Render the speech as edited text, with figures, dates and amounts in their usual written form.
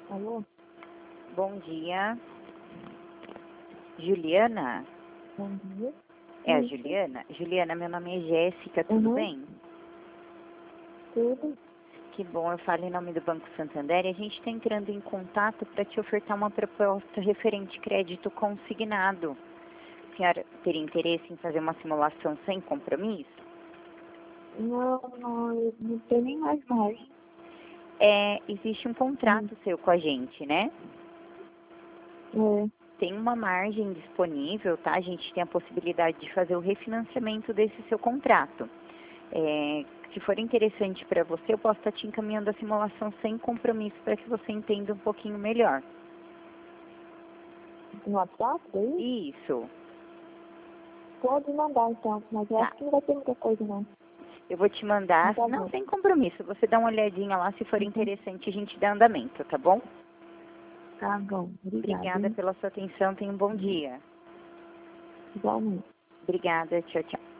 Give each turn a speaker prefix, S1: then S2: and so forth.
S1: Alô?
S2: Bom dia. Juliana?
S1: Bom dia.
S2: É a
S1: Isso.
S2: Juliana? Juliana, meu nome é Jéssica, tudo
S1: Uhum.
S2: bem?
S1: Tudo?
S2: Que bom, eu falo em nome do Banco Santander e a gente está entrando em contato para te ofertar uma proposta referente crédito consignado. A senhora teria interesse em fazer uma simulação sem compromisso?
S1: Não, eu não tenho nem mais margem.
S2: Existe um contrato seu com a gente, né?
S1: É.
S2: Tem uma margem disponível, tá? A gente tem a possibilidade de fazer o refinanciamento desse seu contrato. Se for interessante para você, eu posso estar te encaminhando a simulação sem compromisso para que você entenda um pouquinho melhor.
S1: No WhatsApp, daí?
S2: Isso.
S1: Pode mandar então, mas eu
S2: Tá.
S1: acho que não vai ter muita coisa não.
S2: Eu vou te mandar,
S1: Tá
S2: não
S1: bom.
S2: sem compromisso, você dá uma olhadinha lá, se for
S1: Uhum.
S2: interessante a gente dá andamento, tá bom?
S1: Tá bom. Obrigada,
S2: Obrigada
S1: hein?
S2: pela sua atenção, tenha um bom dia.
S1: Igualmente.
S2: Obrigada, tchau, tchau.